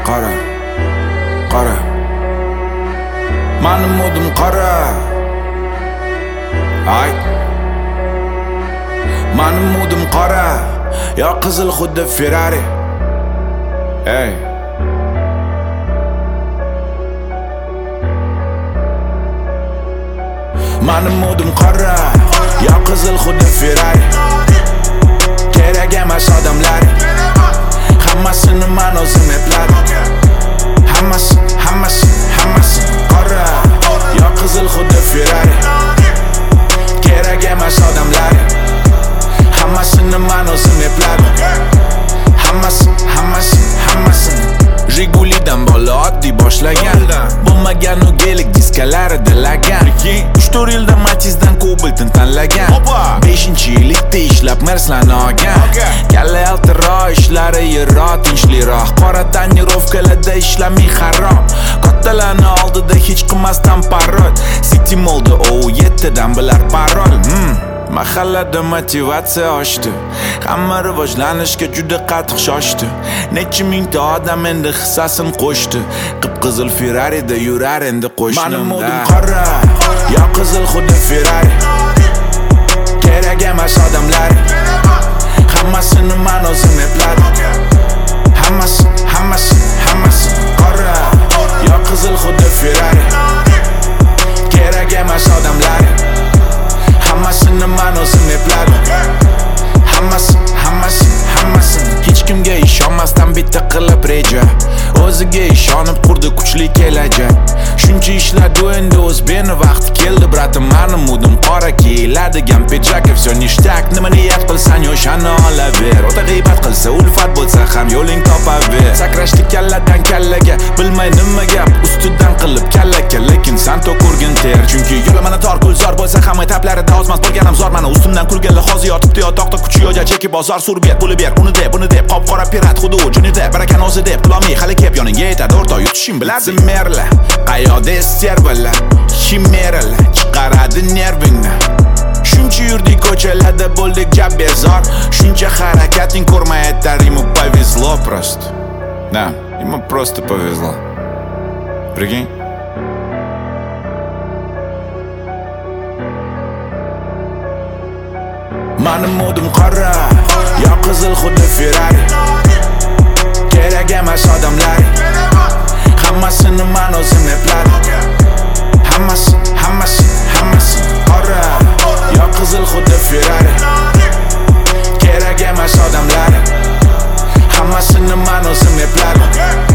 qara, qara. Mening modim qara. Ay. Mening modim qara. Ya qizil xuddi Ferrari. Ey. Mening modim qara. Ya qizil xuddi Ferrari. Kerak emas odamlar. Hammasini men o'zim epladim. Hammasi qara. Ya qizil xuddi Ferrari. Kerak emas odamlar. Hammasini men o'zim epladim. Hammasi Jigulidan bola oddiy boshlagan. Bo'lmagan u gelik diskalari dilagan. 3-4 yilda Matizdan Cobalt'ni tanlagan. 5-yillikda ishlab Merslarni olgan. Kalla yaltiro ishlari yiro tinchliroq. Qora tonirovkalarda ishlamay harom. Kattalarni oldida hech qilmasdan parod. City Mallda 7 dan bilar parol. Mahallada motivatsiya oshdi. Hamma rivojlanishga juda qattiq shoshdi. Necha mingta odam endi hissasini qo'shdi. Qip-qizil Ferrari'da yurar endi qo'shnim. Mening modim qora, ya qizil xuddi Ferrari. Kerak emas odamlar. Hammasini men o'zim epladim. Hammasi qora, ya qizil xuddi Ferrari. Kerak emas odamlar. Hammasini men o'zim epladim. Hammasi hech kimga ishonmasdan bitta qilib reja. O'ziga ishonib qurdi kuchli kelajak. Shuncha ishladi endi o'z beni vaqti keldi bratim. Mening modim qora kiyiladigan pidjak. Всё ништяк, nima niyat qilsang o'shani olaver. O'ta g'iybat qilsa ulfat bo'lsa ham yo'ling topaver. Sakrashdi kalladan kallaga, bilmay nima gap. Ustidan qilib kallaka, lekin sen to'kurgin ter. Chunki yo'li mana tor gulzor bo'lsa ham etaplarida ozmas bo'lganim zor. Mana ustimdan kulganlar hozir yotibdi yotoqda kuchi yo'ja cheki bozor surbet puli ber. Uni deb, buni deb qop-qora pirat xuddi o'jinida. Barakan o'zi deb qilolmay hali kep yoningga yetadi o'rta yutishing biladi. Merla, qayoqda sterbalar, chimeralar chiqaradi nervingni. Shuncha yurdik ko'chalarda bo'ldik jab bezor. Shuncha harakating ko'rmayapti, ему повезло просто. Да, ему просто повезло. Прикинь? Mening modim qora, ya qizil xuddi Ferrari. Kerak emas odamlar. Hammasini men o'zim epladim. Hammasi qora, ya qizil xuddi Ferrari. Kerak emas odamlar. Hammasini men o'zim epladim.